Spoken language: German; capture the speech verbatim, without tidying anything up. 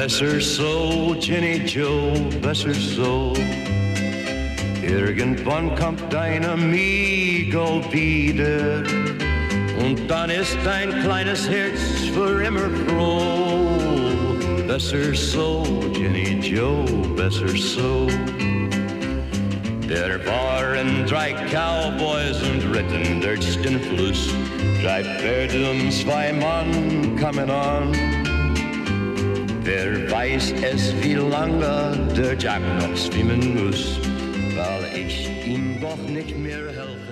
Besser so, Jenny Joe, besser so. Irgendwann kommt dein Amigo wieder und dann ist dein kleines Herz für immer froh. Besser so, Jenny Joe, besser so. Der waren drei Cowboys und ritten durch den Fluss. Drei Pferde und zwei Mann kamen an. Wer weiß es, wie lange der Jack noch schwimmen muss, weil ich ihm doch nicht mehr helfe.